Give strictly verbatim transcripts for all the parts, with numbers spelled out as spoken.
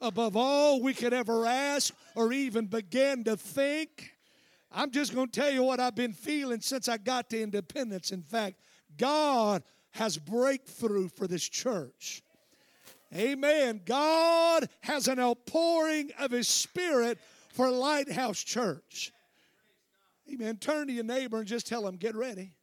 above all we could ever ask or even begin to think. I'm just going to tell you what I've been feeling since I got to Independence. In fact, God has breakthrough for this church. Amen. God has an outpouring of His Spirit for Lighthouse Church. Amen. Turn to your neighbor and just tell them, get ready.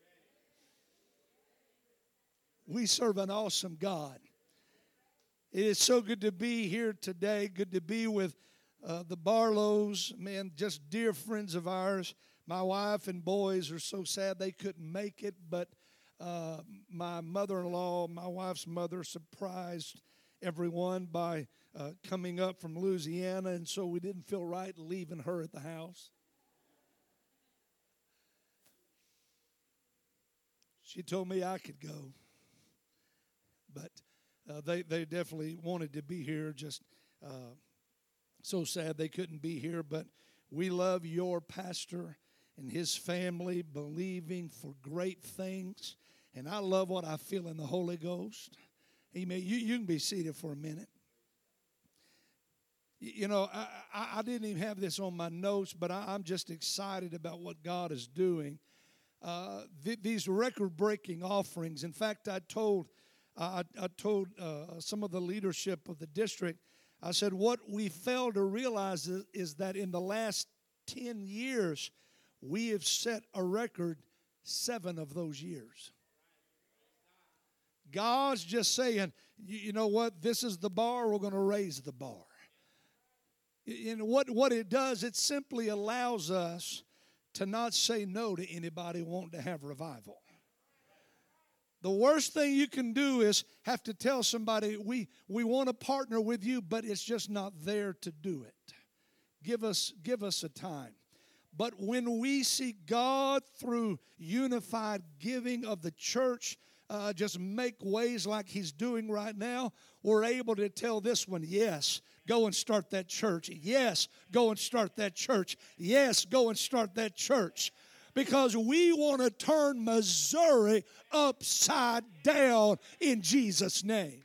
We serve an awesome God. It is so good to be here today. Good to be with uh, the Barlows. Man, just dear friends of ours. My wife and boys are so sad they couldn't make it, but uh, my mother-in-law, my wife's mother, surprised everyone by uh, coming up from Louisiana, and so we didn't feel right leaving her at the house. She told me I could go, but uh, they, they definitely wanted to be here. Just uh, so sad they couldn't be here, but we love your pastor and his family, believing for great things, and I love what I feel in the Holy Ghost. Amen. You, you can be seated for a minute. You know, I, I, I didn't even have this on my notes, but I, I'm just excited about what God is doing. Uh, th- these record-breaking offerings. In fact, I told uh, I, I told uh, some of the leadership of the district, I said, what we fail to realize is, is that in the last ten years, we have set a record seven of those years. God's just saying, you, you know what, this is the bar, we're going to raise the bar. And what, what it does, it simply allows us to not say no to anybody wanting to have revival. The worst thing you can do is have to tell somebody, we, we want to partner with you, but it's just not there to do it. Give us, give us a time. But when we see God through unified giving of the church, Uh, just make ways like He's doing right now, we're able to tell this one, yes, go and start that church. Yes, go and start that church. Yes, go and start that church. Because we want to turn Missouri upside down in Jesus' name.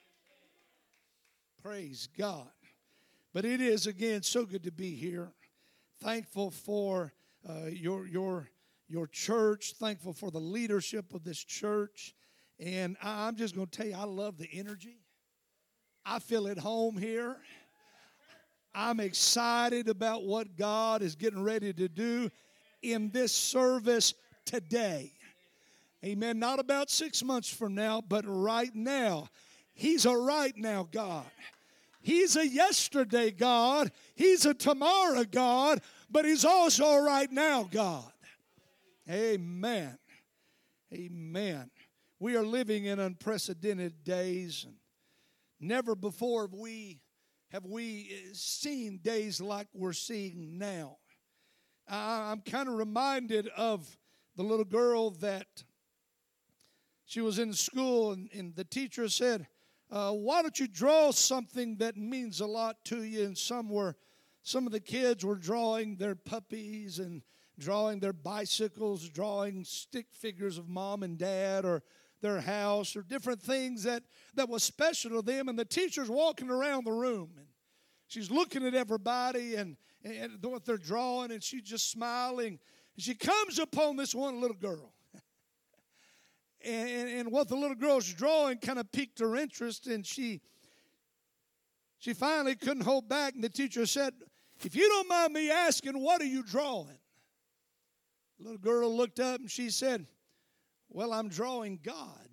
Praise God. But it is, again, so good to be here. Thankful for uh, your, your, your church. Thankful for the leadership of this church. And I'm just going to tell you, I love the energy. I feel at home here. I'm excited about what God is getting ready to do in this service today. Amen. Not about six months from now, but right now. He's a right now God. He's a yesterday God. He's a tomorrow God. But He's also a right now God. Amen. Amen. We are living in unprecedented days, and never before have we have we seen days like we're seeing now. I'm kind of reminded of the little girl that she was in school, and, and the teacher said, uh, "Why don't you draw something that means a lot to you?" And some were, some of the kids were drawing their puppies and drawing their bicycles, drawing stick figures of mom and dad, or their house, or different things that, that was special to them. And the teacher's walking around the room, and she's looking at everybody and, and what they're drawing, and she's just smiling. And she comes upon this one little girl. and, and, and what the little girl's drawing kind of piqued her interest, and she, she finally couldn't hold back, and the teacher said, "If you don't mind me asking, what are you drawing?" The little girl looked up, and she said, "Well, I'm drawing God."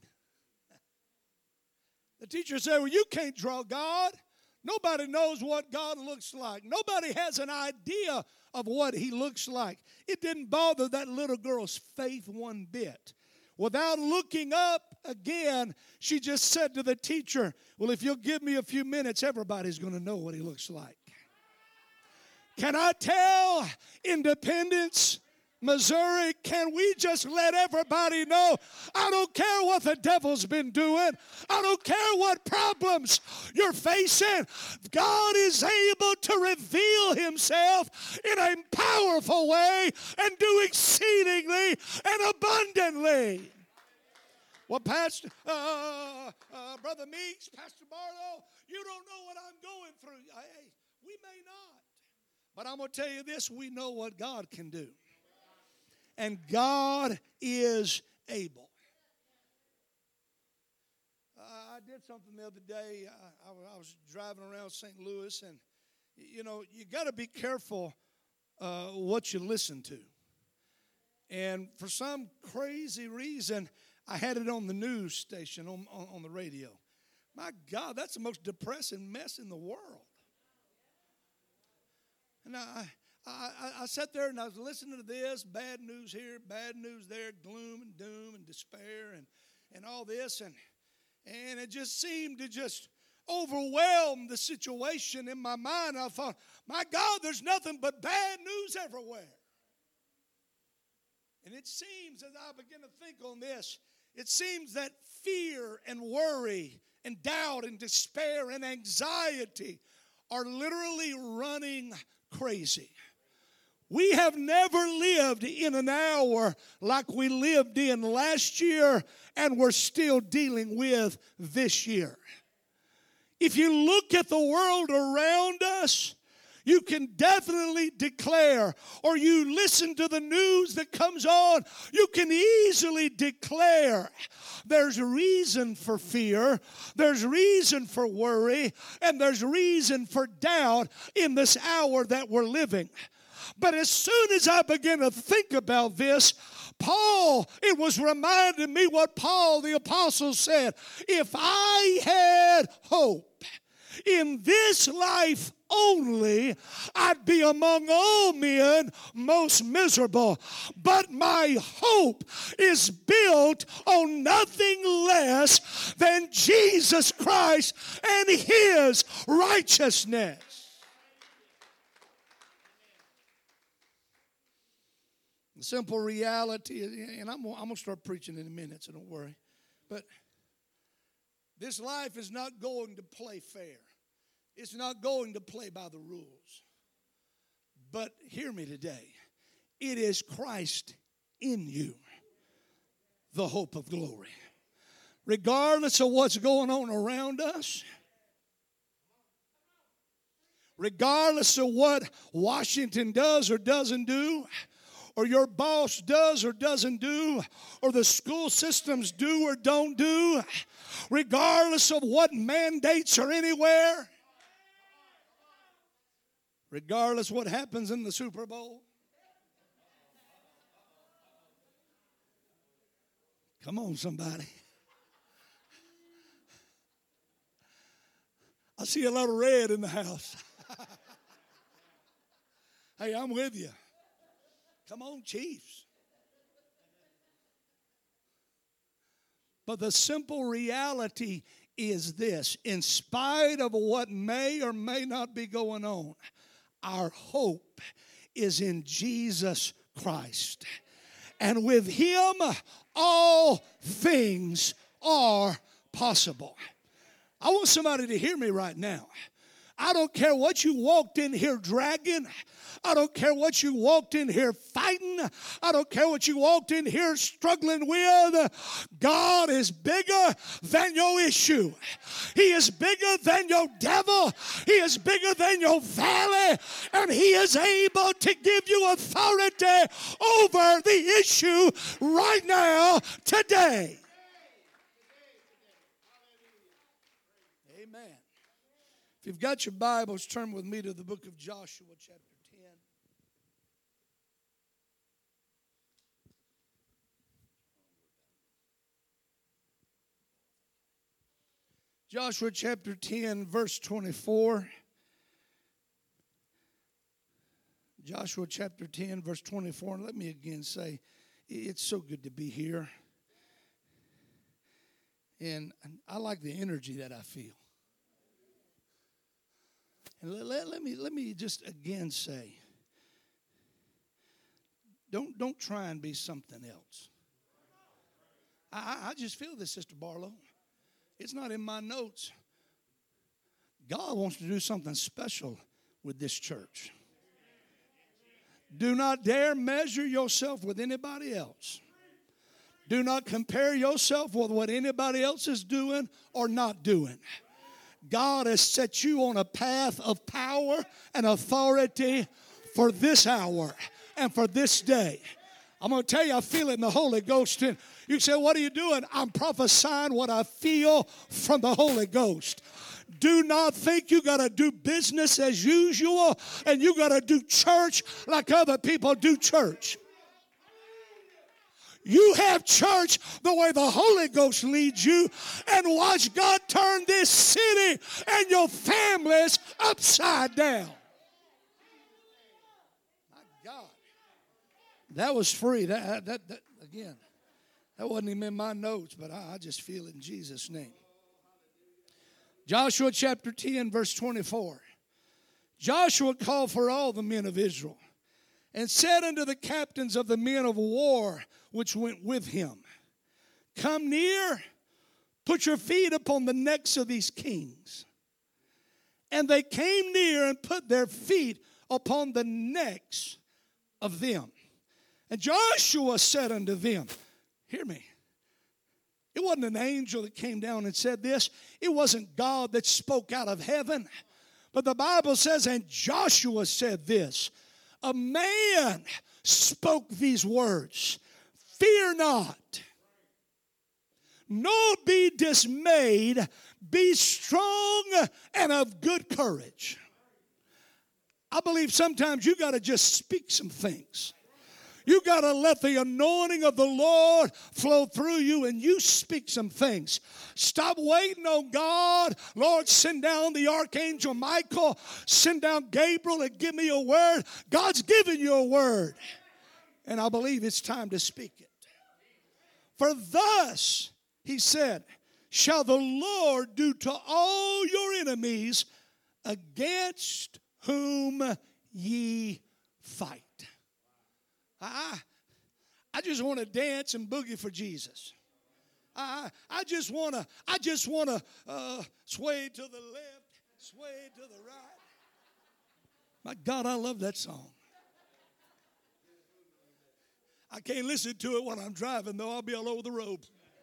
The teacher said, "Well, you can't draw God. Nobody knows what God looks like. Nobody has an idea of what He looks like." It didn't bother that little girl's faith one bit. Without looking up again, she just said to the teacher, "Well, if you'll give me a few minutes, everybody's going to know what He looks like." Can I tell Independence, Missouri, can we just let everybody know, I don't care what the devil's been doing. I don't care what problems you're facing. God is able to reveal Himself in a powerful way and do exceedingly and abundantly. Well, Pastor, uh, uh, Brother Meeks, Pastor Barlow, you don't know what I'm going through. But I'm going to tell you this, we know what God can do. And God is able. Uh, I did something the other day. I, I, I was driving around Saint Louis, and, you know, you got to be careful uh, what you listen to. And for some crazy reason, I had it on the news station, on, on, on the radio. My God, that's the most depressing mess in the world. And I, I, I sat there and I was listening to this, bad news here, bad news there, gloom and doom and despair and, and all this. And, and it just seemed to just overwhelm the situation in my mind. I thought, my God, there's nothing but bad news everywhere. And it seems, as I begin to think on this, it seems that fear and worry and doubt and despair and anxiety are literally running crazy. We have never lived in an hour like we lived in last year, and we're still dealing with this year. If you look at the world around us, you can definitely declare, or you listen to the news that comes on, you can easily declare there's reason for fear, there's reason for worry, and there's reason for doubt in this hour that we're living. But as soon as I begin to think about this, Paul, it was reminding me what Paul the apostle said. If I had hope in this life only, I'd be among all men most miserable. But my hope is built on nothing less than Jesus Christ and His righteousness. The simple reality, and I'm, I'm going to start preaching in a minute, so don't worry. But this life is not going to play fair. It's not going to play by the rules. But hear me today. It is Christ in you, the hope of glory. Regardless of what's going on around us, regardless of what Washington does or doesn't do, or your boss does or doesn't do, or the school systems do or don't do, regardless of what mandates are anywhere, regardless what happens in the Super Bowl. Come on, somebody. I see a lot of red in the house. Hey, I'm with you. Come on, Chiefs. But the simple reality is this. In spite of what may or may not be going on, our hope is in Jesus Christ. And with Him, all things are possible. I want somebody to hear me right now. I don't care what you walked in here dragging. I don't care what you walked in here fighting. I don't care what you walked in here struggling with. God is bigger than your issue. He is bigger than your devil. He is bigger than your valley. And He is able to give you authority over the issue right now, today. Amen. If you've got your Bibles, turn with me to the book of Joshua, chapter ten. Joshua chapter ten, verse twenty-four. Joshua chapter ten, verse twenty-four. And let me again say, it's so good to be here. And I like the energy that I feel. And let, let, let me let me just again say, don't don't try and be something else. I, I just feel this, Sister Barlow. It's not in my notes. God wants to do something special with this church. Do not dare measure yourself with anybody else. Do not compare yourself with what anybody else is doing or not doing. God has set you on a path of power and authority for this hour and for this day. I'm going to tell you, I feel it in the Holy Ghost. And you say, what are you doing? I'm prophesying what I feel from the Holy Ghost. Do not think you got to do business as usual and you got to do church like other people do church. You have church the way the Holy Ghost leads you and watch God turn this city and your families upside down. My God. That was free. That, that, that again, that wasn't even in my notes, but I, I just feel it in Jesus' name. Joshua chapter ten, verse twenty-four. Joshua called for all the men of Israel and said unto the captains of the men of war which went with him, come near, put your feet upon the necks of these kings. And they came near and put their feet upon the necks of them. And Joshua said unto them, hear me. It wasn't an angel that came down and said this. It wasn't God that spoke out of heaven. But the Bible says, and Joshua said this, a man spoke these words, fear not, nor be dismayed, be strong and of good courage. I believe sometimes you got to just speak some things. You got to let the anointing of the Lord flow through you and you speak some things. Stop waiting on God. Lord, send down the archangel Michael. Send down Gabriel and give me a word. God's given you a word. And I believe it's time to speak it. For thus, he said, shall the Lord do to all your enemies against whom ye fight. I, I just want to dance and boogie for Jesus. I, I just want to, I just want to uh, sway to the left, sway to the right. My God, I love that song. I can't listen to it when I'm driving, though. I'll be all over the road.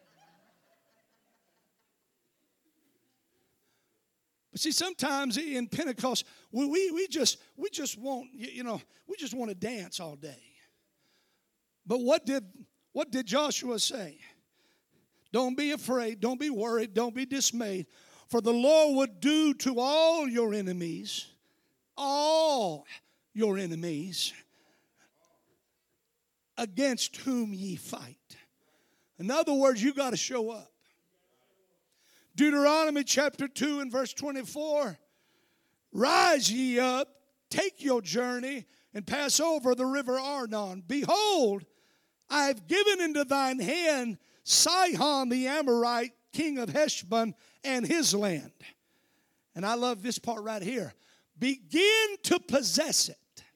But see, sometimes in Pentecost, we, we, we just we just want, you know, we just want to dance all day. But what did what did Joshua say? Don't be afraid, don't be worried, don't be dismayed, for the Lord would do to all your enemies, all your enemies, against whom ye fight. In other words, you got to show up. Deuteronomy chapter two and verse twenty-four. Rise ye up, take your journey, and pass over the river Arnon. Behold, I have given into thine hand Sihon the Amorite, king of Heshbon, and his land. And I love this part right here. Begin to possess it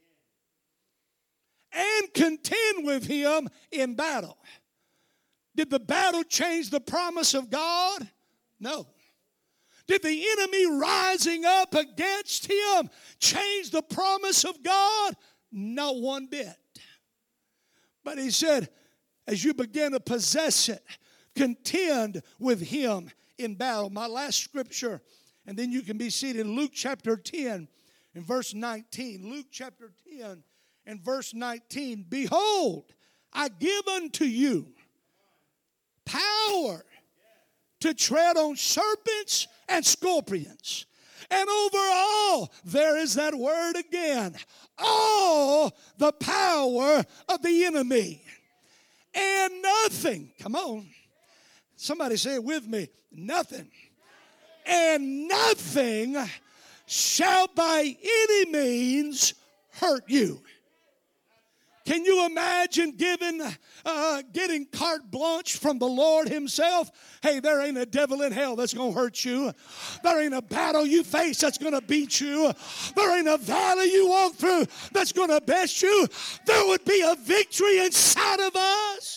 and contend with him in battle. Did the battle change the promise of God? No. Did the enemy rising up against him change the promise of God? Not one bit. But he said, as you begin to possess it, contend with him in battle. My last scripture, and then you can be seated. Luke chapter ten and verse nineteen. Luke chapter ten and verse nineteen. Behold, I give unto you power to tread on serpents and scorpions. And over all, there is that word again, all the power of the enemy. And nothing, come on, somebody say it with me, nothing. And nothing shall by any means hurt you. Can you imagine giving, uh, getting carte blanche from the Lord himself? Hey, there ain't a devil in hell that's going to hurt you. There ain't a battle you face that's going to beat you. There ain't a valley you walk through that's going to best you. There would be a victory inside of us.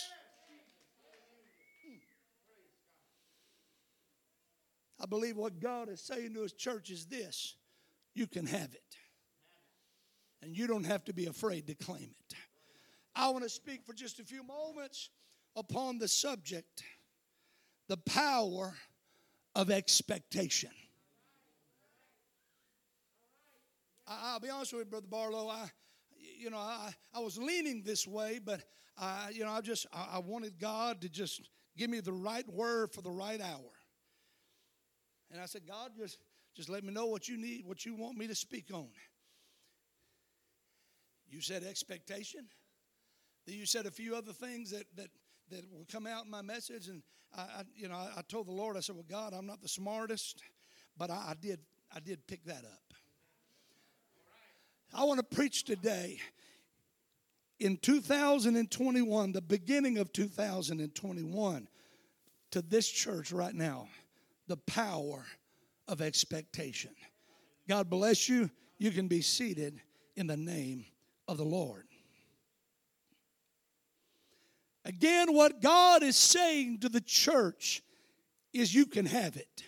I believe what God is saying to his church is this. You can have it. And you don't have to be afraid to claim it. I want to speak for just a few moments upon the subject, the power of expectation. I, I'll be honest with you, Brother Barlow. I, you know, I, I was leaning this way, but I, you know, I just I, I wanted God to just give me the right word for the right hour. And I said, God, just just let me know what you need, what you want me to speak on. You said expectation. Then you said a few other things that that that will come out in my message, and I, I you know, I, I told the Lord, I said, well, God, I'm not the smartest, but I, I did I did pick that up. I want to preach today in two thousand twenty-one, the beginning of two thousand twenty-one, to this church right now, the power of expectation. God bless you. You can be seated in the name of the Lord. Again, what God is saying to the church is you can have it.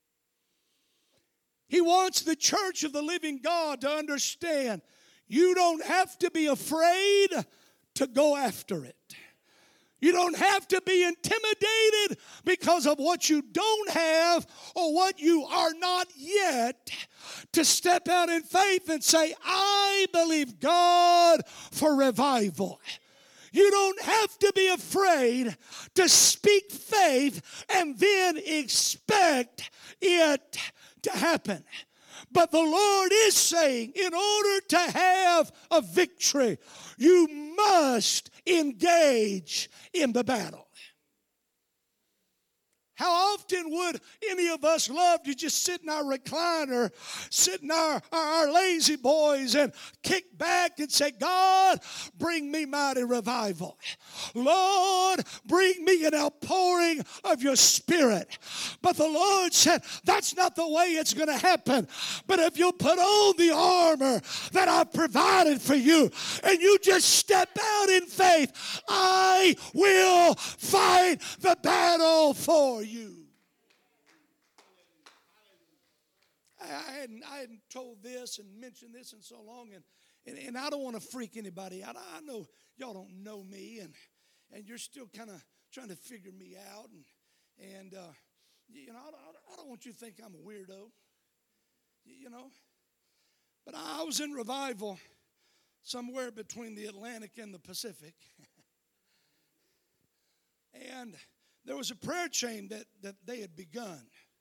He wants the church of the living God to understand you don't have to be afraid to go after it. You don't have to be intimidated because of what you don't have or what you are not yet to step out in faith and say, I believe God for revival. You don't have to be afraid to speak faith and then expect it to happen. But the Lord is saying, in order to have a victory, you must engage in the battle. How often would any of us love to just sit in our recliner, sit in our, our, our lazy boys and kick back and say, God, bring me mighty revival. Lord, bring me an outpouring of your Spirit. But the Lord said, that's not the way it's going to happen. But if you put on the armor that I've provided for you and you just step out in faith, I will fight the battle for you. You. I hadn't, I hadn't told this and mentioned this in so long, and, and, and I don't want to freak anybody out. I know y'all don't know me, and, and you're still kind of trying to figure me out, and, and uh, you know, I, I don't want you to think I'm a weirdo, you know. But I was in revival somewhere between the Atlantic and the Pacific, and there was a prayer chain that, that they had begun.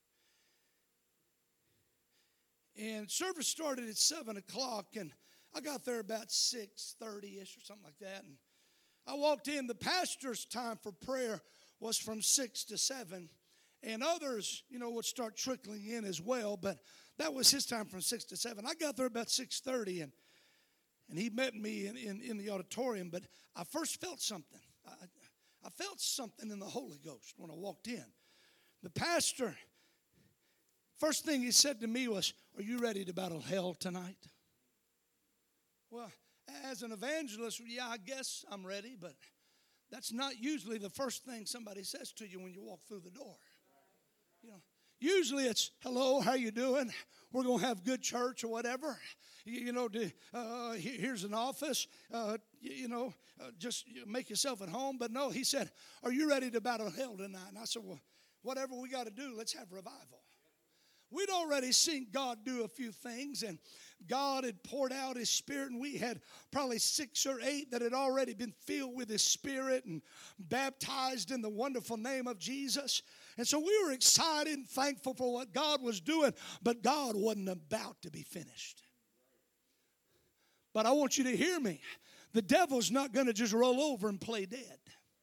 And service started at seven o'clock, and I got there about six thirty-ish or something like that. And I walked in. The pastor's time for prayer was from six to seven. And others, you know, would start trickling in as well. But that was his time from six to seven. I got there about six thirty, and, and he met me in, in, in the auditorium. But I first felt something. I, I felt something in the Holy Ghost when I walked in. The pastor, first thing he said to me was, are you ready to battle hell tonight? Well, as an evangelist, yeah, I guess I'm ready, but that's not usually the first thing somebody says to you when you walk through the door. You know, usually it's, hello, how you doing? We're going to have good church or whatever. You, you know, do, uh, here's an office. Uh, you, you know, uh, just make yourself at home. But no, he said, are you ready to battle hell tonight? And I said, well, whatever we got to do, let's have revival. We'd already seen God do a few things, and God had poured out His Spirit, and we had probably six or eight that had already been filled with His Spirit and baptized in the wonderful name of Jesus. And so we were excited and thankful for what God was doing, but God wasn't about to be finished. But I want you to hear me. The devil's not going to just roll over and play dead.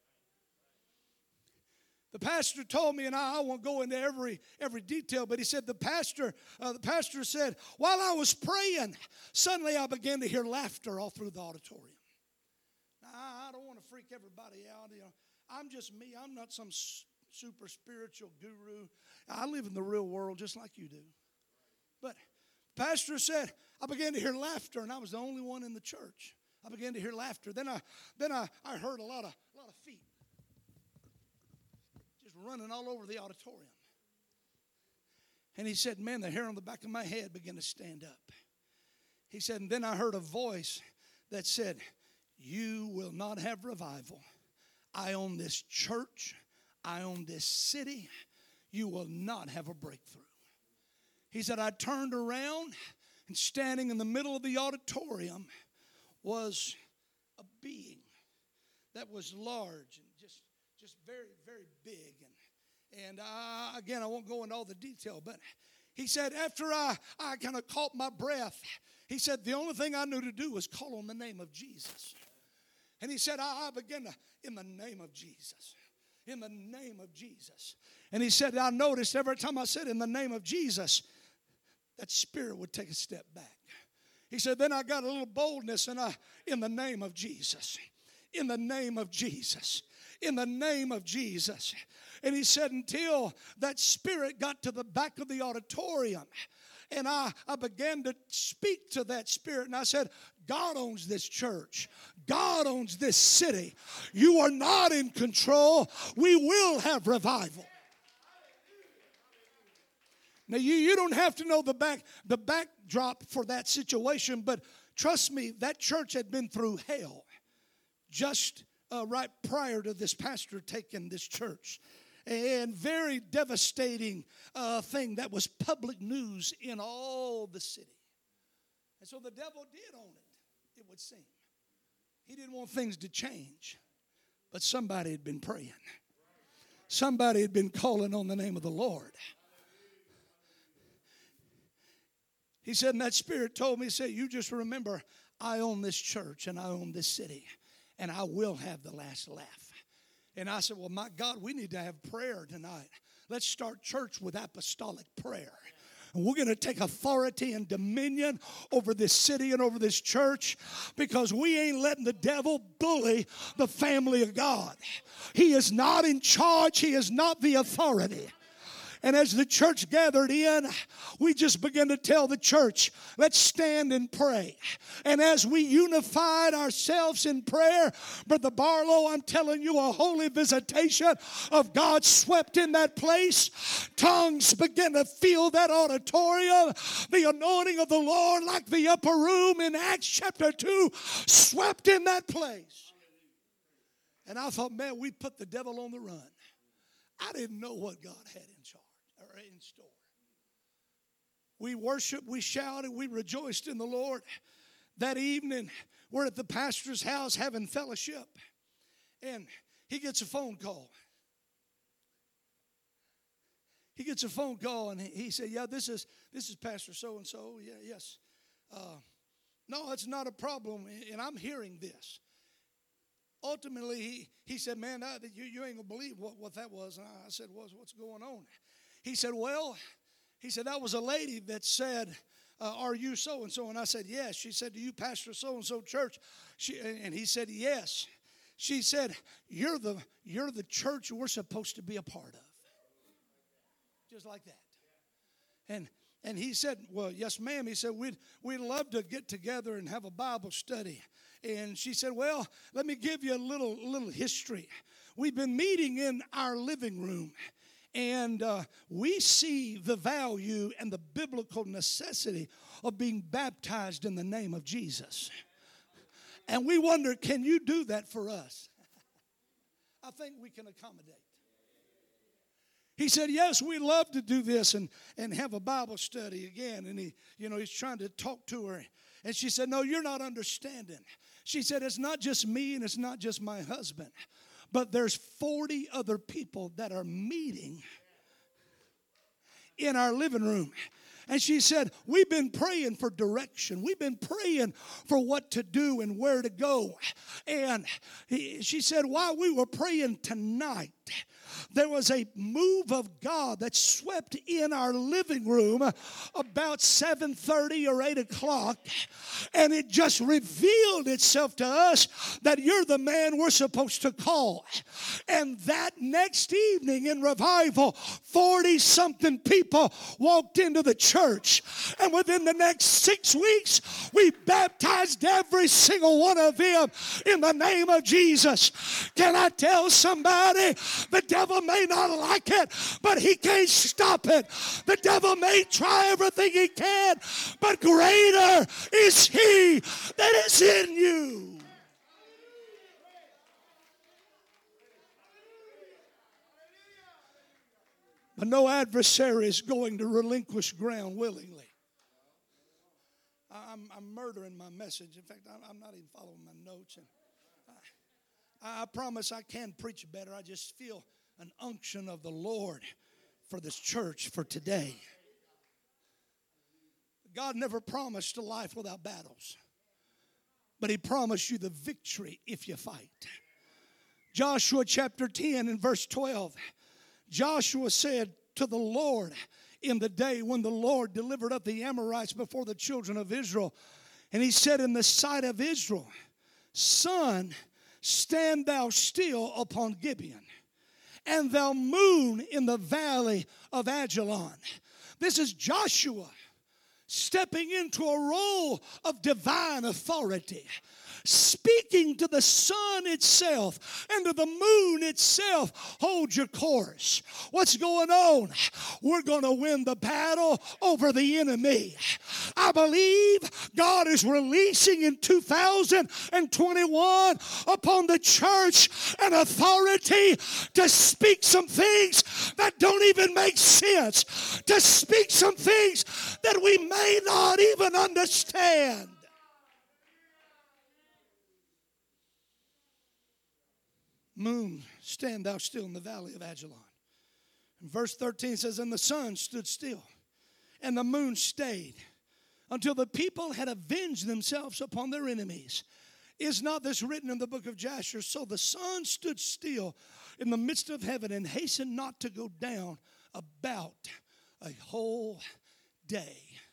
The pastor told me, and I, I won't go into every every detail, but he said the pastor, uh, the pastor said, while I was praying, suddenly I began to hear laughter all through the auditorium. Now, I, I don't want to freak everybody out. You know, I'm just me. I'm not some s- super spiritual guru. I live in the real world just like you do. But the pastor said, I began to hear laughter, and I was the only one in the church. I began to hear laughter. Then I then I, I heard a lot of a lot of feet running all over the auditorium. And he said, man, the hair on the back of my head began to stand up. He said, and then I heard a voice that said, you will not have revival. I own this church. I own this city. You will not have a breakthrough. He said, I turned around And standing in the middle of the auditorium was a being that was large and just, just very, very big. And, and I, again, I won't go into all the detail, but he said, after I, I kind of caught my breath, he said, the only thing I knew to do was call on the name of Jesus. And he said, I, I began to, in the name of Jesus, in the name of Jesus. And he said, I noticed every time I said in the name of Jesus, that spirit would take a step back. He said, then I got a little boldness and I, in the name of Jesus, in the name of Jesus, in the name of Jesus. And he said, until that spirit got to the back of the auditorium, and I, I began to speak to that spirit, and I said, God owns this church. God owns this city. You are not in control. We will have revival. Now, you, you don't have to know the back the backdrop for that situation, but trust me, that church had been through hell just uh, right prior to this pastor taking this church. And very devastating uh, thing that was public news in all the city. And so the devil did own it, it would seem. He didn't want things to change, but somebody had been praying. Somebody had been calling on the name of the Lord. He said, and that spirit told me, he said, you just remember, I own this church and I own this city, and I will have the last laugh. And I said, well, my God, we need to have prayer tonight. Let's start church with apostolic prayer. And we're going to take authority and dominion over this city and over this church, because we ain't letting the devil bully the family of God. He is not in charge. He is not the authority. And as the church gathered in, we just began to tell the church, let's stand and pray. And as we unified ourselves in prayer, Brother Barlow, I'm telling you, a holy visitation of God swept in that place. Tongues began to fill that auditorium. The anointing of the Lord, like the upper room in Acts chapter two, swept in that place. And I thought, man, we put the devil on the run. I didn't know what God had in charge. In store. We worshiped, we shouted, we rejoiced in the Lord. That evening, we're at the pastor's house having fellowship, and he gets a phone call. He gets a phone call, and he said, yeah, this is this is Pastor so-and-so. Yeah, yes. Uh, no, it's not a problem, and I'm hearing this. Ultimately, he, he said, man, I, you, you ain't going to believe what, what that was. And I said, what's, what's going on? He said, well, he said, that was a lady that said, uh, are you so-and-so? And I said, yes. She said, do you pastor so-and-so church? She, and he said, yes. She said, you're the, you're the church we're supposed to be a part of. Just like that. And and he said, well, yes, ma'am. He said, we'd, we'd love to get together and have a Bible study. And she said, well, let me give you a little, little history. We've been meeting in our living room. And uh, we see the value and the biblical necessity of being baptized in the name of Jesus. And we wonder, can you do that for us? I think we can accommodate. He said, yes, we love to do this and, and have a Bible study again. And he, you know, he's trying to talk to her. And she said, no, you're not understanding. She said, it's not just me and it's not just my husband. But there's forty other people that are meeting in our living room. And she said, we've been praying for direction. We've been praying for what to do and where to go. And he, she said, while we were praying tonight, there was a move of God that swept in our living room about seven thirty or eight o'clock. And it just revealed itself to us that you're the man we're supposed to call. And that next evening in revival, forty-something people walked into the church. And within the next six weeks, we baptized every single one of them in the name of Jesus. Can I tell somebody, the devil may not like it, but he can't stop it. The devil may try everything he can, but greater is he that is in you. But no adversary is going to relinquish ground willingly. I'm, I'm murdering my message. In fact, I'm, I'm not even following my notes. And I, I promise I can preach better. I just feel an unction of the Lord for this church for today. God never promised a life without battles, but He promised you the victory if you fight. Joshua chapter ten and verse twelve. Joshua said to the Lord in the day when the Lord delivered up the Amorites before the children of Israel, and he said in the sight of Israel, Sun, stand thou still upon Gibeon, and thou moon in the valley of Ajalon. This is Joshua stepping into a role of divine authority, speaking to the sun itself and to the moon itself. Hold your course. What's going on? We're going to win the battle over the enemy. I believe God is releasing in two thousand twenty-one upon the church an authority to speak some things that don't even make sense, to speak some things that we may not even understand. Moon, stand thou still in the valley of Ajalon. And verse thirteen says, and the sun stood still, and the moon stayed, until the people had avenged themselves upon their enemies. Is not this written in the book of Jasher? So the sun stood still in the midst of heaven, and hastened not to go down about a whole day.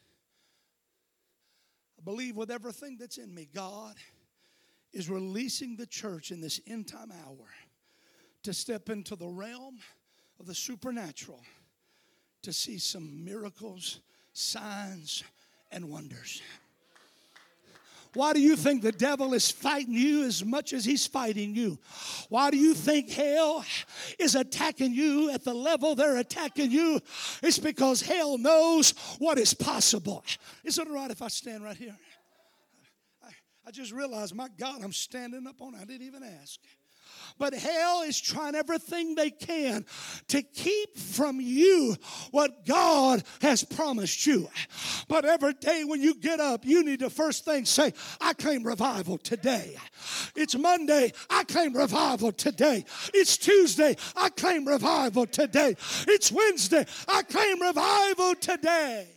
I believe with everything that's in me, God is releasing the church in this end time hour to step into the realm of the supernatural, to see some miracles, signs, and wonders. Why do you think the devil is fighting you as much as he's fighting you? Why do you think hell is attacking you at the level they're attacking you? It's because hell knows what is possible. Is it all right if I stand right here? I just realized, my God, I'm standing up on it. I didn't even ask. But hell is trying everything they can to keep from you what God has promised you. But every day when you get up, you need to first thing say, I claim revival today. It's Monday, I claim revival today. It's Tuesday, I claim revival today. It's Wednesday, I claim revival today.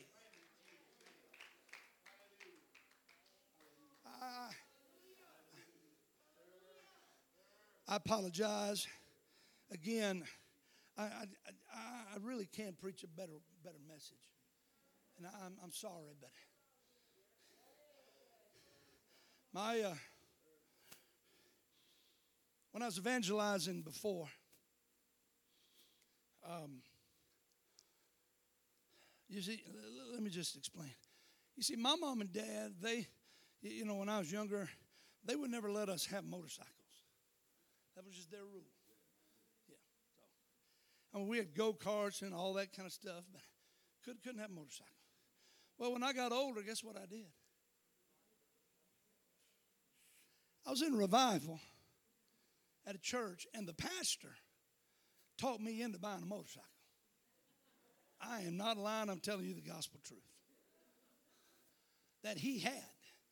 I apologize. Again, I, I, I really can preach a better better message. And I, I'm, I'm sorry, but my uh, when I was evangelizing before, um, you see, let me just explain. You see, my mom and dad, they, you know, when I was younger, they would never let us have motorcycles. That was just their rule. Yeah. So, I mean, we had go-karts and all that kind of stuff, but could, couldn't have a motorcycle. Well, when I got older, guess what I did? I was in revival at a church, and the pastor talked me into buying a motorcycle. I am not lying. I'm telling you the gospel truth. That he had.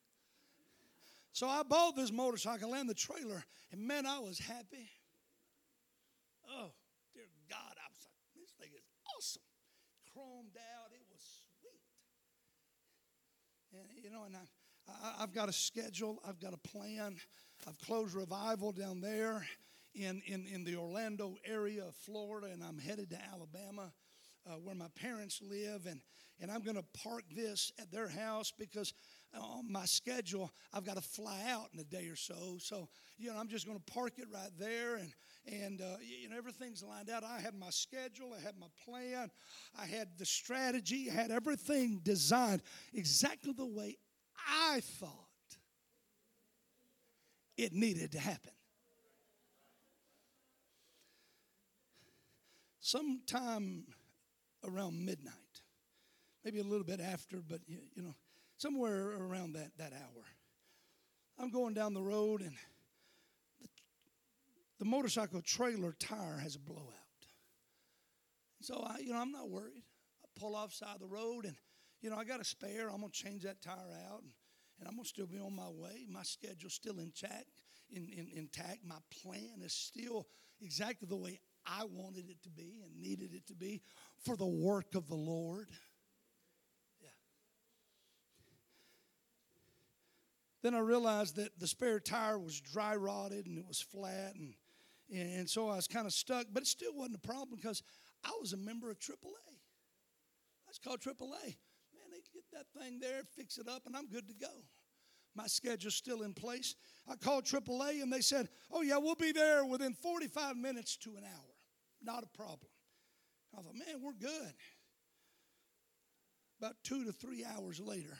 So I bought this motorcycle and the trailer, and man, I was happy. Oh, dear God, I was like, this thing is awesome. Chromed out, it was sweet. And, you know, and I, I, I've got a schedule, I've got a plan. I've closed revival down there in, in, in the Orlando area of Florida, and I'm headed to Alabama uh, where my parents live, and, and I'm going to park this at their house because on my schedule, I've got to fly out in a day or so. So, you know, I'm just going to park it right there. And, and uh, you know, everything's lined out. I had my schedule. I had my plan. I had the strategy. I had everything designed exactly the way I thought it needed to happen. Sometime around midnight, maybe a little bit after, but, you know, somewhere around that, that hour. I'm going down the road, and the, the motorcycle trailer tire has a blowout. So, I, you know, I'm not worried. I pull off side of the road, and, you know, I got a spare. I'm going to change that tire out, and, and I'm going to still be on my way. My schedule's still intact. In, in, intact. My plan is still exactly the way I wanted it to be and needed it to be for the work of the Lord. Yeah. Then I realized that the spare tire was dry rotted and it was flat, and and so I was kind of stuck. But it still wasn't a problem because I was a member of triple A. That's called triple A. Man, they get that thing there, fix it up, and I'm good to go. My schedule's still in place. I called triple A, and they said, oh, yeah, we'll be there within forty-five minutes to an hour. Not a problem. I thought, man, we're good. About two to three hours later,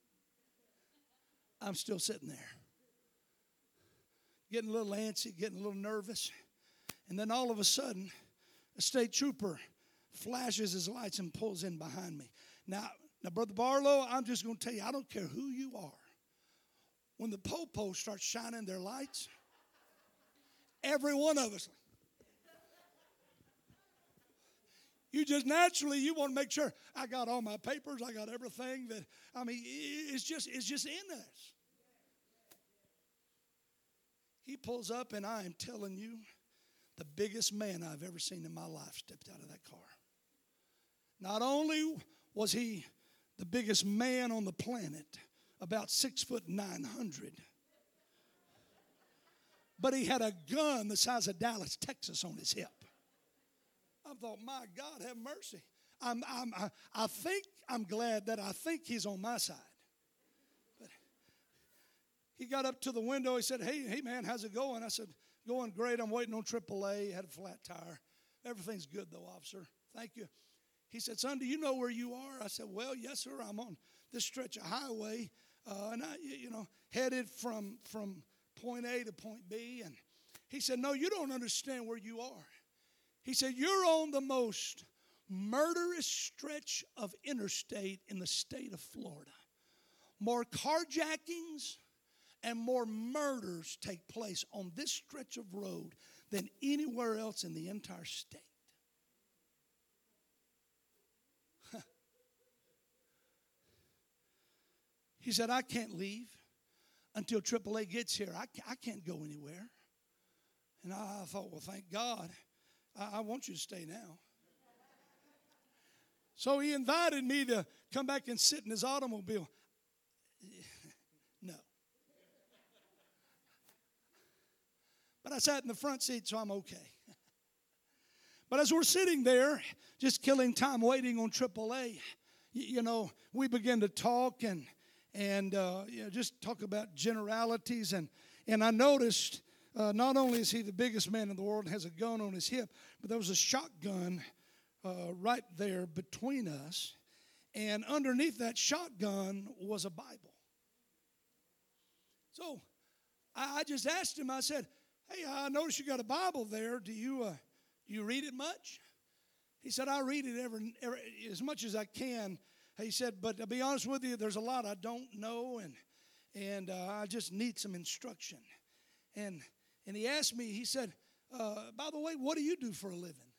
I'm still sitting there. Getting a little antsy, getting a little nervous. And then all of a sudden, a state trooper flashes his lights and pulls in behind me. Now, now, Brother Barlow, I'm just going to tell you, I don't care who you are. When the po-po starts shining their lights, every one of us, you just naturally, you want to make sure I got all my papers, I got everything that, I mean, it's just, it's just in us. He pulls up, and I am telling you, the biggest man I've ever seen in my life stepped out of that car. Not only was he the biggest man on the planet, about six foot nine hundred. But he had a gun the size of Dallas, Texas on his hip. I thought, my God, have mercy. I'm, I'm, I, I think, I'm glad that I think he's on my side. But he got up to the window. He said, hey, hey, man, how's it going? I said, going great. I'm waiting on triple A. Had a flat tire. Everything's good, though, officer. Thank you. He said, son, do you know where you are? I said, well, yes, sir. I'm on this stretch of highway. Uh, and I, you know, headed from, from point A to point B. And he said, no, you don't understand where you are. He said, you're on the most murderous stretch of interstate in the state of Florida. More carjackings and more murders take place on this stretch of road than anywhere else in the entire state. He said, I can't leave until triple A gets here. I, I can't go anywhere. And I, I thought, well, thank God. I, I want you to stay now. So he invited me to come back and sit in his automobile. No. But I sat in the front seat, so I'm okay. But as we're sitting there, just killing time waiting on triple A, you, you know, we began to talk and And uh, you know, just talk about generalities. And, and I noticed uh, not only is he the biggest man in the world and has a gun on his hip, but there was a shotgun uh, right there between us. And underneath that shotgun was a Bible. So I, I just asked him, I said, hey, I noticed you got a Bible there. Do you, uh, you read it much? He said, I read it every, every as much as I can. He said, but to be honest with you, there's a lot I don't know, and and uh, I just need some instruction. And and he asked me, he said, uh, by the way, what do you do for a living?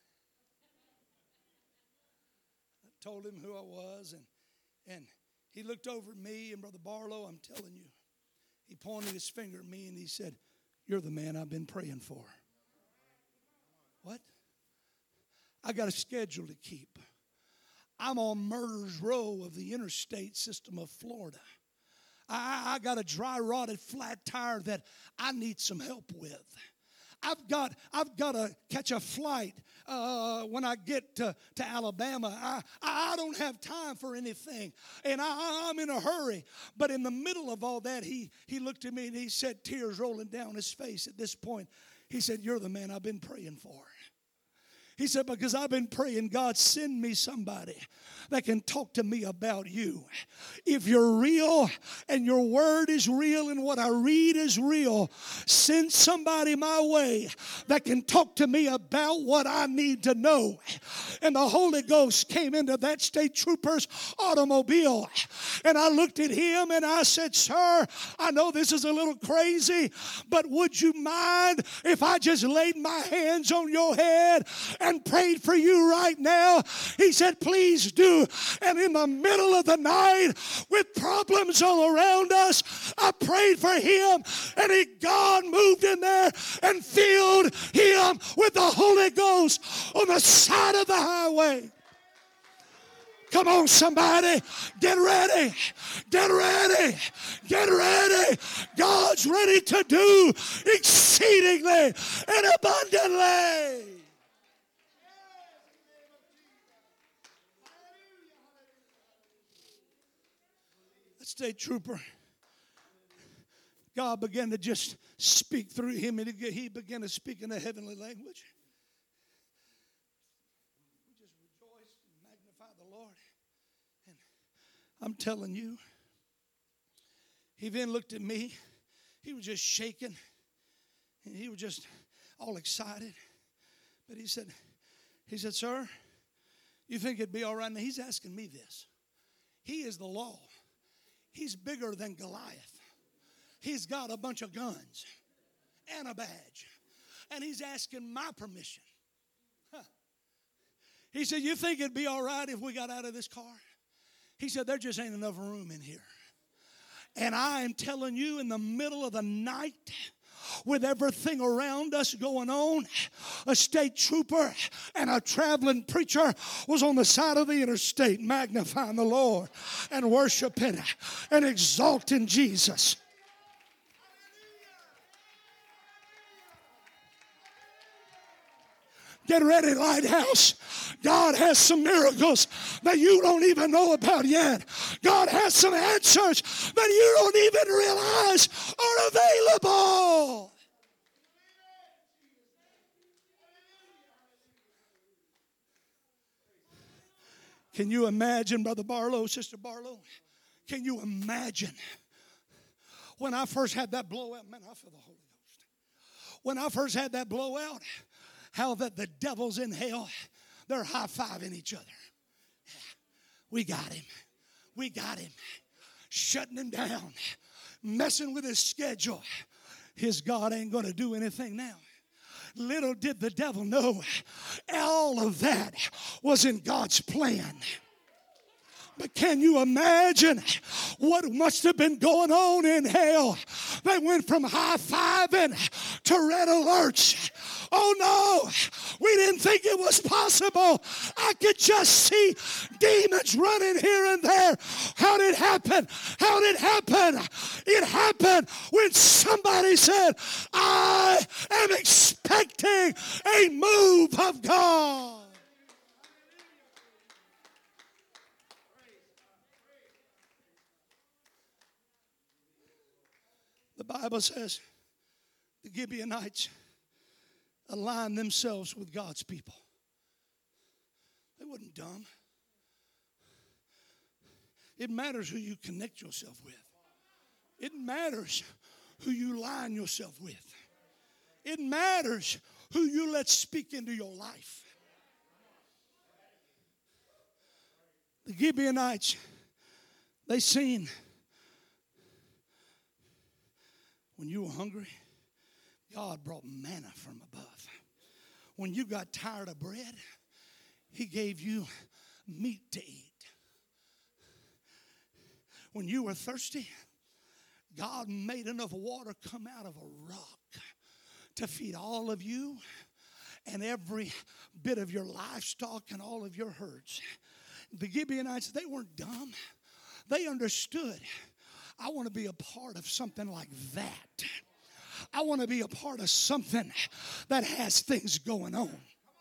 I told him who I was, and and he looked over at me, and Brother Barlow, I'm telling you, he pointed his finger at me, and he said, you're the man I've been praying for. What? I got a schedule to keep. I'm on Murder's Row of the interstate system of Florida. I, I got a dry, rotted, flat tire that I need some help with. I've got, I've got to catch a flight uh, when I get to, to Alabama. I, I don't have time for anything, and I, I'm in a hurry. But in the middle of all that, he, he looked at me and he said, tears rolling down his face at this point, he said, you're the man I've been praying for. He said, because I've been praying, God, send me somebody that can talk to me about you. If you're real and your word is real and what I read is real, send somebody my way that can talk to me about what I need to know. And the Holy Ghost came into that state trooper's automobile. And I looked at him and I said, sir, I know this is a little crazy, but would you mind if I just laid my hands on your head and and prayed for you right now. He said, please do. And in the middle of the night, with problems all around us, I prayed for him, and he, God moved in there and filled him with the Holy Ghost on the side of the highway. Come on, somebody. Get ready. Get ready. Get ready. God's ready to do exceedingly and abundantly. The state trooper, God began to just speak through him, and he began to speak in a heavenly language. I'm telling you, he then looked at me. He was just shaking, and he was just all excited. But he said, he said, sir, you think it'd be all right? And he's asking me this. He is the law. He's bigger than Goliath. He's got a bunch of guns and a badge. And he's asking my permission. Huh. He said, you think it'd be all right if we got out of this car? He said, there just ain't enough room in here. And I am telling you, in the middle of the night, with everything around us going on, a state trooper and a traveling preacher was on the side of the interstate magnifying the Lord and worshiping and exalting Jesus. Get ready, Lighthouse. God has some miracles that you don't even know about yet. God has some answers that you don't even realize are available. Can you imagine, Brother Barlow, Sister Barlow? Can you imagine when I first had that blowout? Man, I feel the Holy Ghost. When I first had that blowout, how that the devils in hell, they're high-fiving each other. We got him. We got him. Shutting him down. Messing with his schedule. His God ain't going to do anything now. Little did the devil know, all of that was in God's plan. But can you imagine what must have been going on in hell? They went from high-fiving to red alerts. Oh no, we didn't think it was possible. I could just see demons running here and there. How did it happen? How did it happen? It happened when somebody said, I am expecting a move of God. The Bible says the Gibeonites aligned themselves with God's people. They wasn't dumb. It matters who you connect yourself with. It matters who you line yourself with. It matters who you let speak into your life. The Gibeonites, they seen when you were hungry, God brought manna from above. When you got tired of bread, He gave you meat to eat. When you were thirsty, God made enough water come out of a rock to feed all of you and every bit of your livestock and all of your herds. The Gibeonites, they weren't dumb. They understood. I want to be a part of something like that. I want to be a part of something that has things going on.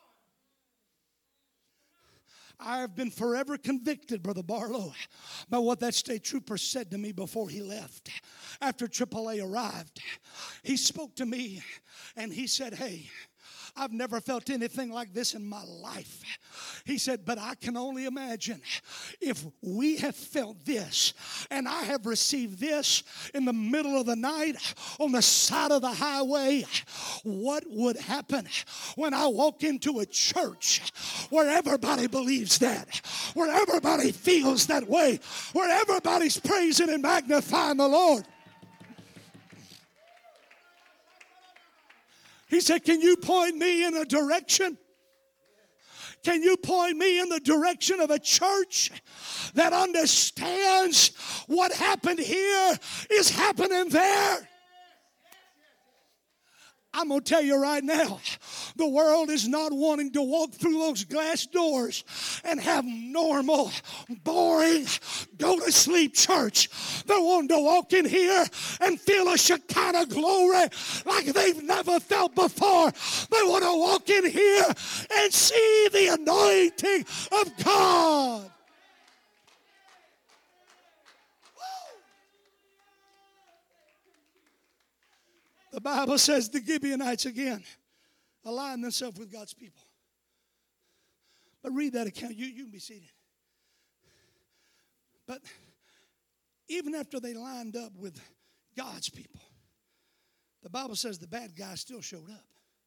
I have been forever convicted, Brother Barlow, by what that state trooper said to me before he left. After triple A arrived, he spoke to me and he said, hey, I've never felt anything like this in my life. He said, but I can only imagine if we have felt this and I have received this in the middle of the night on the side of the highway, what would happen when I walk into a church where everybody believes that, where everybody feels that way, where everybody's praising and magnifying the Lord. He said, can you point me in a direction Can you point me in the direction of a church that understands what happened here is happening there? I'm going to tell you right now, the world is not wanting to walk through those glass doors and have normal, boring, go-to-sleep church. They're wanting to walk in here and feel a Shekinah glory like they've never felt before. They want to walk in here and see the anointing of God. The Bible says the Gibeonites again aligned themselves with God's people. But read that account. You, you can be seated. But even after they lined up with God's people, the Bible says the bad guys still showed up.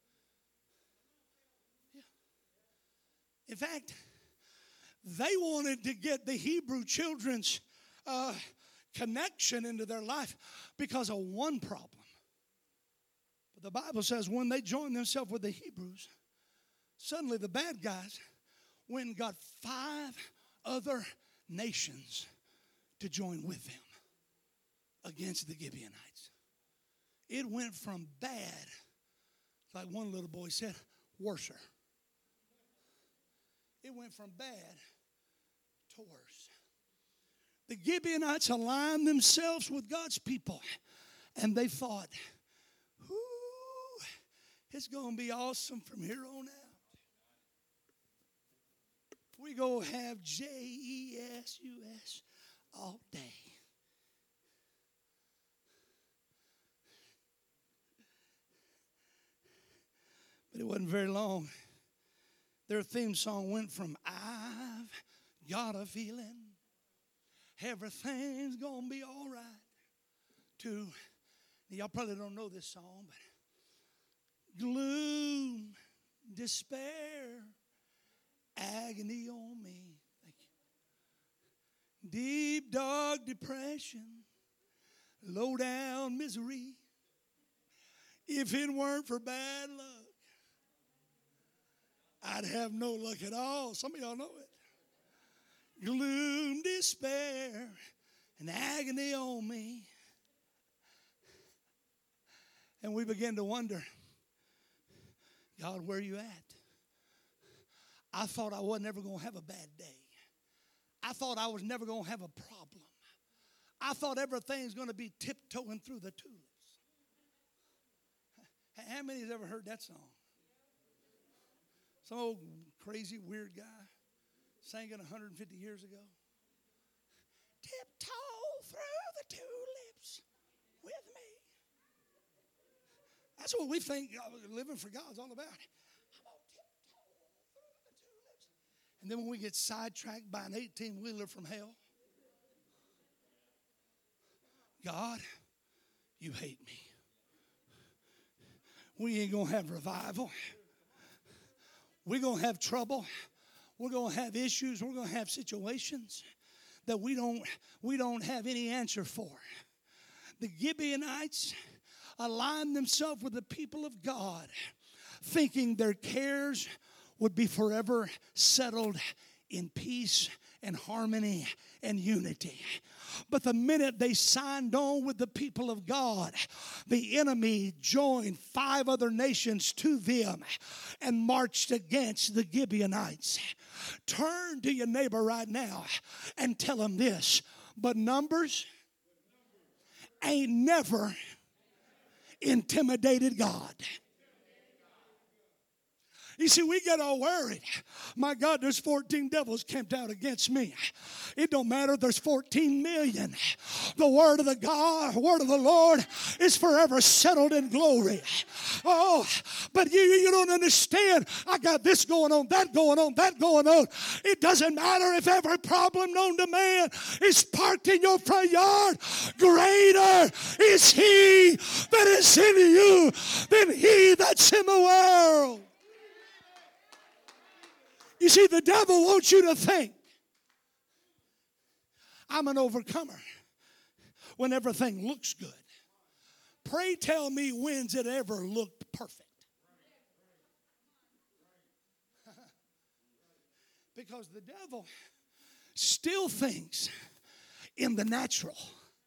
Yeah. In fact, they wanted to get the Hebrew children's uh, connection into their life because of one problem. The Bible says when they joined themselves with the Hebrews, suddenly the bad guys went and got five other nations to join with them against the Gibeonites. It went from bad, like one little boy said, worser. It went from bad to worse. The Gibeonites aligned themselves with God's people, and they thought, it's going to be awesome from here on out. We're going to have J E S U S all day. But it wasn't very long. Their theme song went from I've got a feeling everything's going to be all right to, y'all probably don't know this song, but gloom, despair, agony on me. Thank you. Deep, dark depression, low down misery. If it weren't for bad luck, I'd have no luck at all. Some of y'all know it. Gloom, despair, and agony on me. And we begin to wonder, God, where are you at? I thought I wasn't ever going to have a bad day. I thought I was never going to have a problem. I thought everything's going to be tiptoeing through the tulips. How many has ever heard that song? Some old crazy, weird guy sang it one hundred fifty years ago. Tiptoe through the tulips with me. That's what we think living for God is all about. I'm going to tiptoe through the tulips. And then when we get sidetracked by an eighteen-wheeler from hell, God, you hate me. We ain't going to have revival. We're going to have trouble. We're going to have issues. We're going to have situations that we don't, we don't have any answer for. The Gibeonites aligned themselves with the people of God, thinking their cares would be forever settled in peace and harmony and unity. But the minute they signed on with the people of God, the enemy joined five other nations to them and marched against the Gibeonites. Turn to your neighbor right now and tell him this, but numbers ain't never intimidated God. You see, we get all worried. My God, there's fourteen devils camped out against me. It don't matter if there's fourteen million. The word of the God, word of the Lord is forever settled in glory. Oh, but you, you don't understand. I got this going on, that going on, that going on. It doesn't matter if every problem known to man is parked in your front yard. Greater is he that is in you than he that's in the world. You see, the devil wants you to think, I'm an overcomer when everything looks good. Pray tell me, when's it ever looked perfect? Because the devil still thinks in the natural.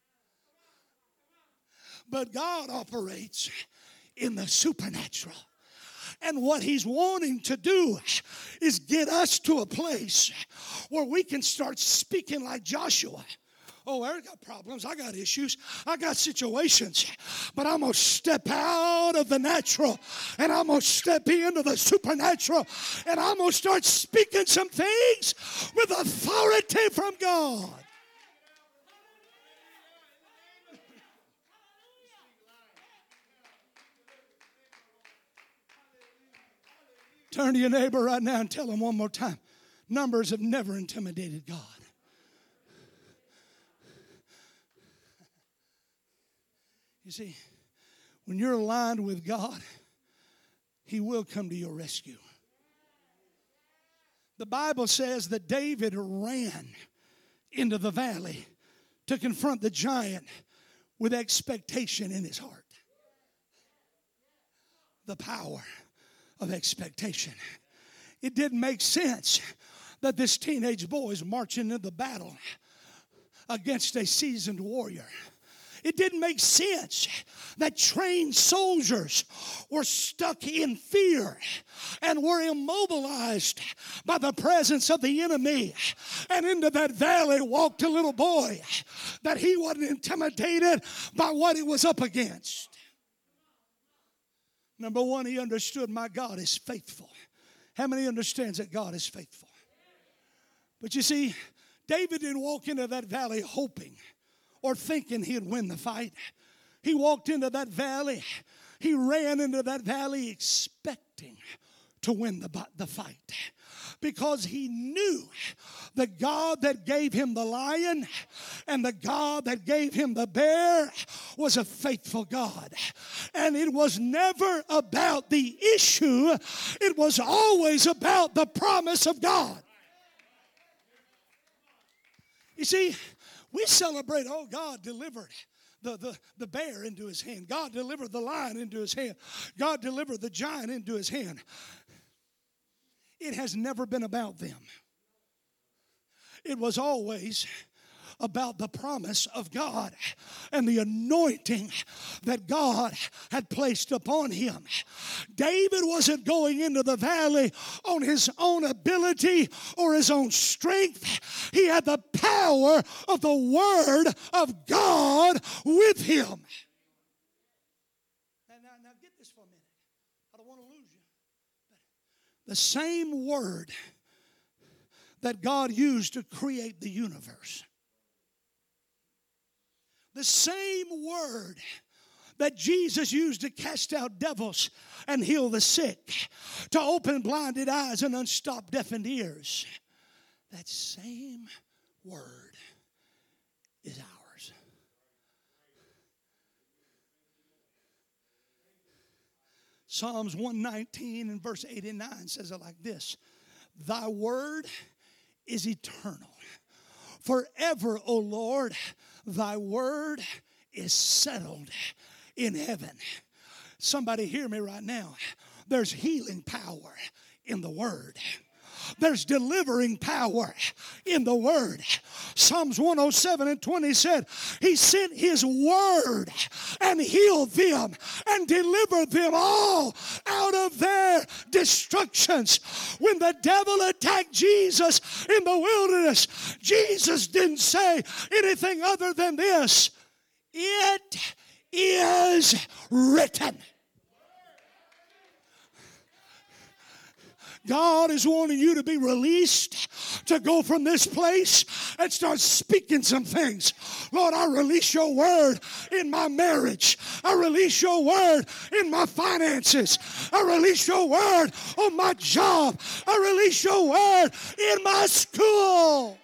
But God operates in the supernatural. And what he's wanting to do is get us to a place where we can start speaking like Joshua. Oh, I got problems. I got issues. I got situations. But I'm going to step out of the natural and I'm going to step into the supernatural and I'm going to start speaking some things with authority from God. Turn to your neighbor right now and tell him one more time. Numbers have never intimidated God. You see, when you're aligned with God, he will come to your rescue. The Bible says that David ran into the valley to confront the giant with expectation in his heart. The power of expectation. It didn't make sense that this teenage boy is marching into battle against a seasoned warrior. It didn't make sense that trained soldiers were stuck in fear and were immobilized by the presence of the enemy. And into that valley walked a little boy, that he wasn't intimidated by what he was up against. Number one, he understood my God is faithful. How many understands that God is faithful? But you see, David didn't walk into that valley hoping or thinking he'd win the fight. He walked into that valley. He ran into that valley expecting to win the, the fight. Because he knew the God that gave him the lion and the God that gave him the bear was a faithful God. And it was never about the issue. It was always about the promise of God. You see, we celebrate, oh, God delivered the, the, the bear into his hand. God delivered the lion into his hand. God delivered the giant into his hand. It has never been about them. It was always about the promise of God and the anointing that God had placed upon him. David wasn't going into the valley on his own ability or his own strength. He had the power of the Word of God with him. Now, now, now get this for a minute. I don't want to lose you. The same Word that God used to create the universe, the same Word that Jesus used to cast out devils and heal the sick, to open blinded eyes and unstop deafened ears, that same Word is ours. Psalms one nineteen and verse eighty-nine says it like this: Thy word is eternal. Forever, O Lord, thy word is settled in heaven. Somebody hear me right now. There's healing power in the word. There's delivering power in the word. Psalms one oh seven and twenty said, he sent his word and healed them and delivered them all out of their destructions. When the devil attacked Jesus in the wilderness, Jesus didn't say anything other than this: it is written. God is wanting you to be released, to go from this place and start speaking some things. Lord, I release your word in my marriage. I release your word in my finances. I release your word on my job. I release your word in my school.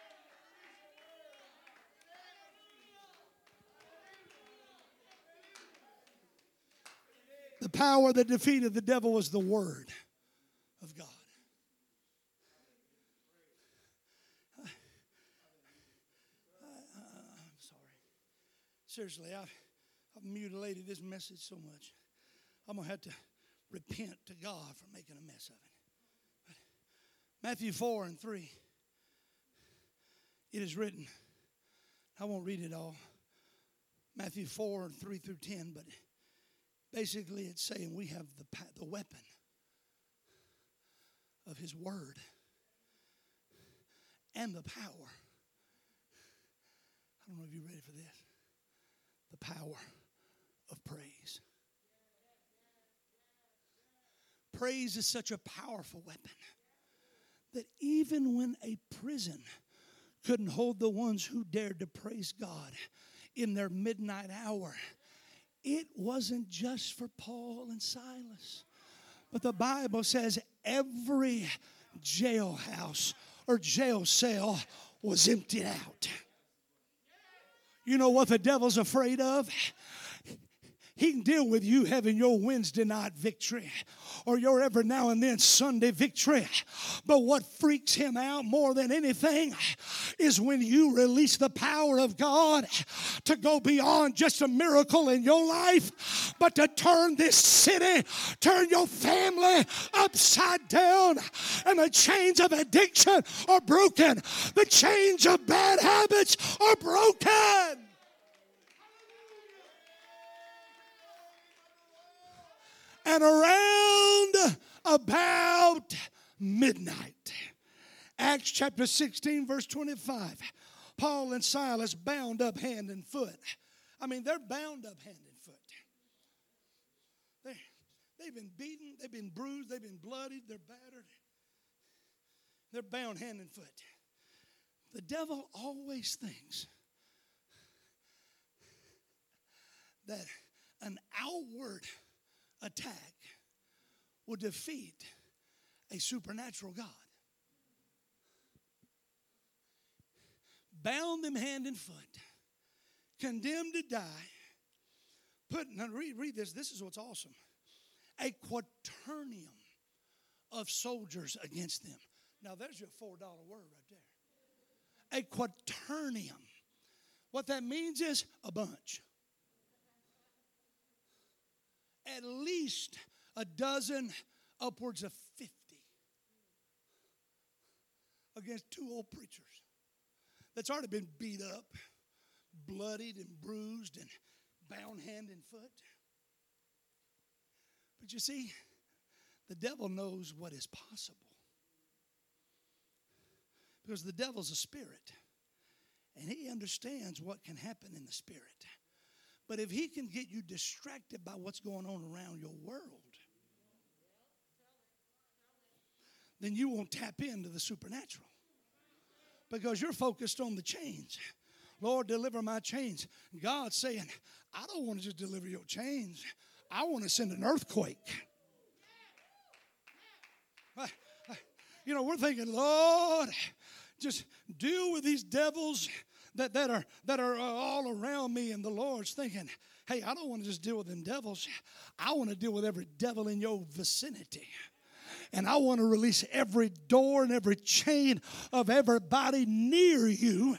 The power that defeated the devil was the word of God. I, I, I'm sorry. Seriously, I've, I've mutilated this message so much. I'm going to have to repent to God for making a mess of it. But, Matthew four and three. It is written. I won't read it all. Matthew four, three through ten, but basically it's saying we have the, the weapon of His Word and the power. I don't know if you're ready for this. The power of praise. Praise is such a powerful weapon that even when a prison couldn't hold the ones who dared to praise God in their midnight hour, it wasn't just for Paul and Silas. But the Bible says every jailhouse or jail cell was emptied out. You know what the devil's afraid of? He can deal with you having your Wednesday night victory or your every now and then Sunday victory. But what freaks him out more than anything is when you release the power of God to go beyond just a miracle in your life, but to turn this city, turn your family upside down. And the chains of addiction are broken. The chains of bad habits are broken. And around about midnight, Acts chapter sixteen, verse twenty-five, Paul and Silas bound up hand and foot. I mean, they're bound up hand and foot. They, they've been beaten, they've been bruised, they've been bloodied, they're battered. They're bound hand and foot. The devil always thinks that an outward attack will defeat a supernatural God. Bound them hand and foot, condemned to die, put, now read, read this, this is what's awesome. A quaternium of soldiers against them. Now there's your four dollar word right there. A quaternium. What that means is a bunch. At least a dozen, upwards of fifty, against two old preachers that's already been beat up, bloodied and bruised and bound hand and foot. But you see, the devil knows what is possible. Because the devil's a spirit, and he understands what can happen in the spirit. But if he can get you distracted by what's going on around your world, then you won't tap into the supernatural. Because you're focused on the chains. Lord, deliver my chains. God's saying, I don't want to just deliver your chains. I want to send an earthquake. You know, we're thinking, Lord, just deal with these devils that, that are that are all around me. And the Lord's thinking, hey, I don't want to just deal with them devils. I want to deal with every devil in your vicinity. And I want to release every door and every chain of everybody near you.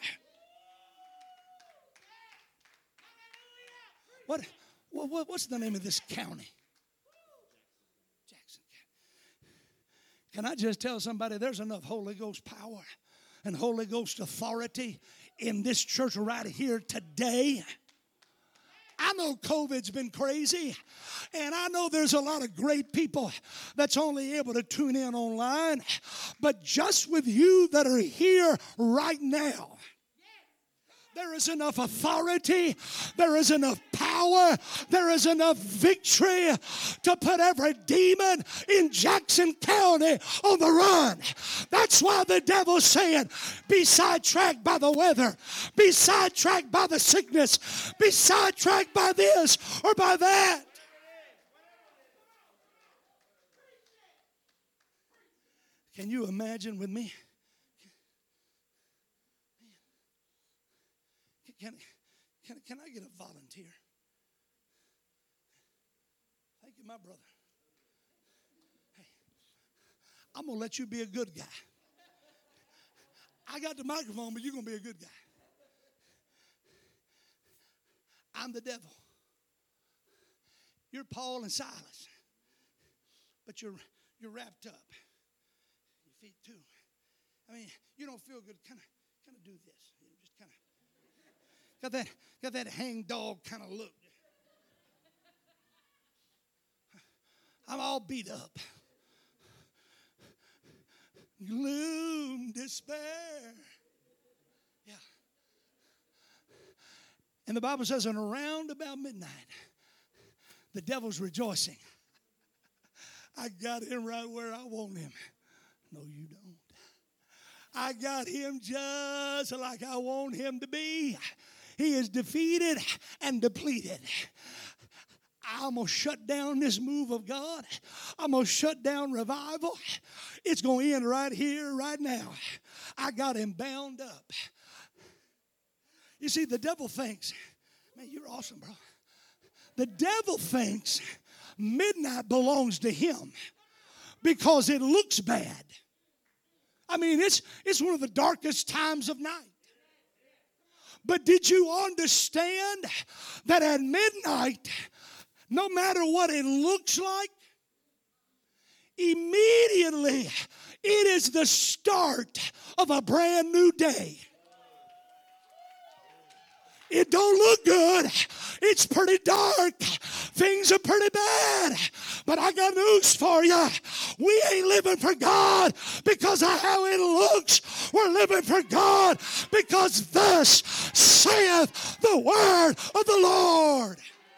What, what what's the name of this county? Jackson County. Can I just tell somebody there's enough Holy Ghost power and Holy Ghost authority in this church right here today? I know COVID's been crazy, and I know there's a lot of great people that's only able to tune in online, but just with you that are here right now, there is enough authority, there is enough power, there is enough victory to put every demon in Jackson County on the run. That's why the devil's saying, be sidetracked by the weather, be sidetracked by the sickness, be sidetracked by this or by that. Can you imagine with me? Can, can, can I get a volunteer? Thank you, my brother. Hey, I'm going to let you be a good guy. I got the microphone, but you're going to be a good guy. I'm the devil. You're Paul and Silas. But you're, you're wrapped up. Your feet too. I mean, you don't feel good. Kind of, kind of do this. You know, just kind of got that, got that hang dog kind of look. I'm all beat up. Gloom, despair. Yeah. And the Bible says, and around about midnight, the devil's rejoicing. I got him right where I want him. No, you don't. I got him just like I want him to be. He is defeated and depleted. I'm going to shut down this move of God. I'm going to shut down revival. It's going to end right here, right now. I got him bound up. You see, the devil thinks, man, you're awesome, bro. The devil thinks midnight belongs to him because it looks bad. I mean, it's, it's one of the darkest times of night. But did you understand that at midnight, no matter what it looks like, immediately it is the start of a brand new day. It don't look good. It's pretty dark. Things are pretty bad. But I got news for you. We ain't living for God because of how it looks. We're living for God because thus saith the word of the Lord.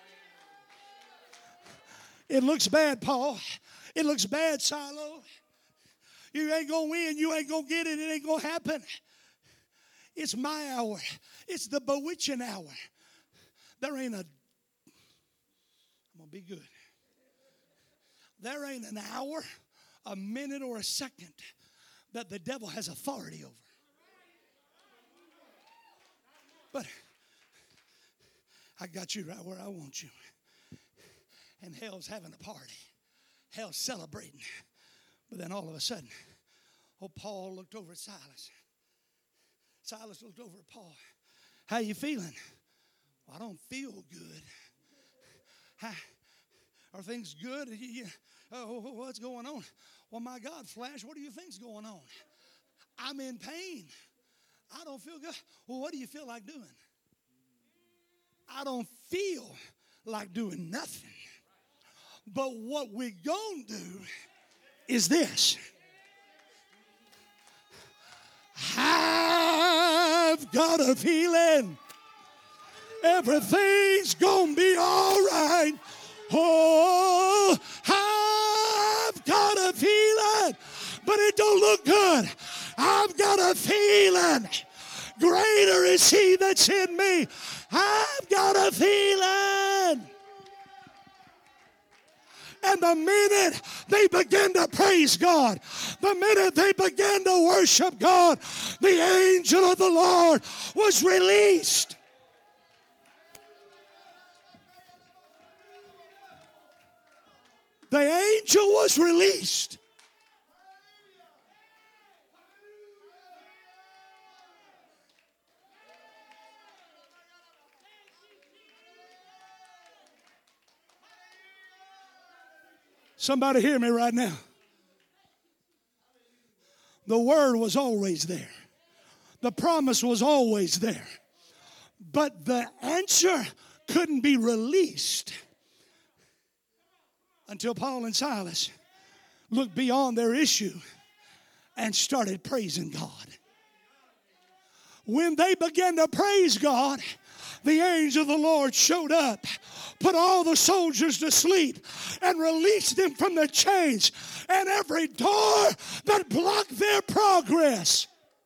It looks bad, Paul. It looks bad, Silo. You ain't going to win. You ain't going to get it. It ain't going to happen. It's my hour. It's the bewitching hour. There ain't a, I'm going to be good. There ain't an hour, a minute, or a second that the devil has authority over. But I got you right where I want you. And hell's having a party. Hell's celebrating. But then all of a sudden, oh, Paul looked over at Silas. Silas looked over at Paul. How you feeling? Well, I don't feel good. How, are things good? You, you, oh, what's going on? Well, my God, Flash, what do you think's going on? I'm in pain. I don't feel good. Well, what do you feel like doing? I don't feel like doing nothing. But what we're going to do is this. I've got a feeling everything's gonna be all right. Oh, I've got a feeling, but it don't look good. I've got a feeling greater is he that's in me. I've got a feeling. And the minute they began to praise God, the minute they began to worship God, the angel of the Lord was released. The angel was released. Somebody hear me right now. The word was always there. The promise was always there. But the answer couldn't be released until Paul and Silas looked beyond their issue and started praising God. When they began to praise God, the angel of the Lord showed up, put all the soldiers to sleep, and released them from the chains and every door that blocked their progress.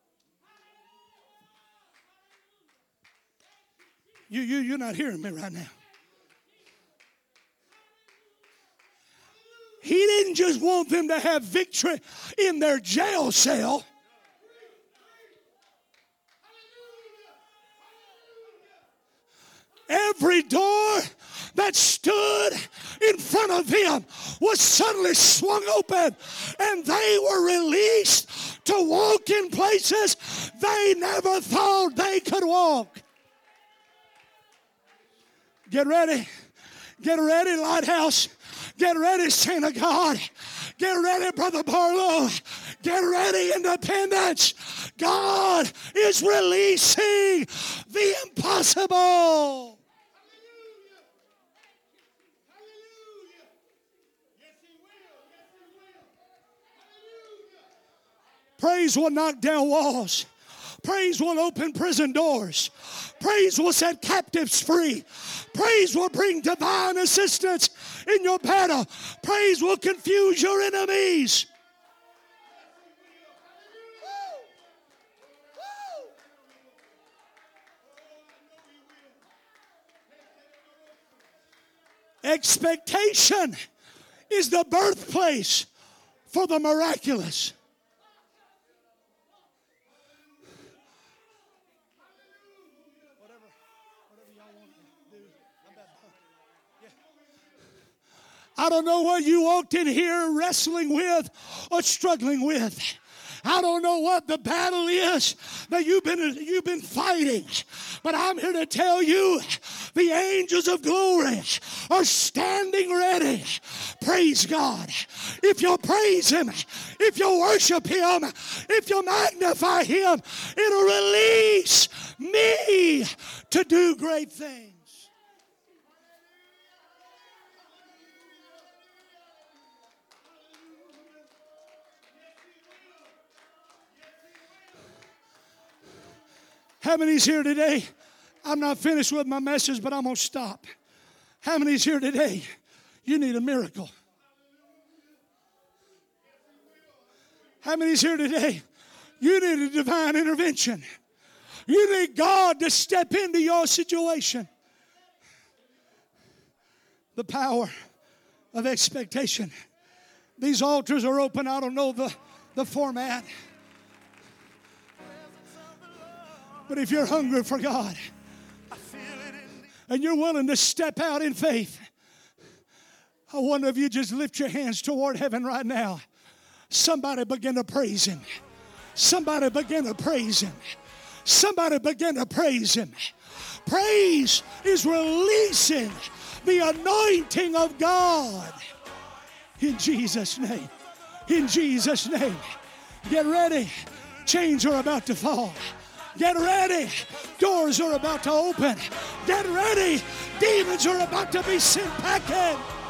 You, you, you're not hearing me right now. He didn't just want them to have victory in their jail cell. Every door that stood in front of them was suddenly swung open, and they were released to walk in places they never thought they could walk. Get ready. Get ready, Lighthouse. Get ready, Saint of God. Get ready, Brother Barlow. Get ready, independence. God is releasing the impossible. Praise will knock down walls. Praise will open prison doors. Praise will set captives free. Praise will bring divine assistance in your battle. Praise will confuse your enemies. Expectation is the birthplace for the miraculous. I don't know what you walked in here wrestling with or struggling with. I don't know what the battle is that you've been, you've been fighting. But I'm here to tell you, the angels of glory are standing ready. Praise God. If you'll praise Him, if you'll worship Him, if you'll magnify Him, it'll release me to do great things. How many's here today? I'm not finished with my message, but I'm going to stop. How many's here today? You need a miracle. How many's here today? You need a divine intervention. You need God to step into your situation. The power of expectation. These altars are open. I don't know the, the format. But if you're hungry for God and you're willing to step out in faith, I wonder if you just lift your hands toward heaven right now. Somebody begin to praise Him. Somebody begin to praise Him. Somebody begin to praise Him. Praise is releasing the anointing of God. In Jesus' name. In Jesus' name. Get ready. Chains are about to fall. Get ready. Doors are about to open. Get ready. Demons are about to be sent back in.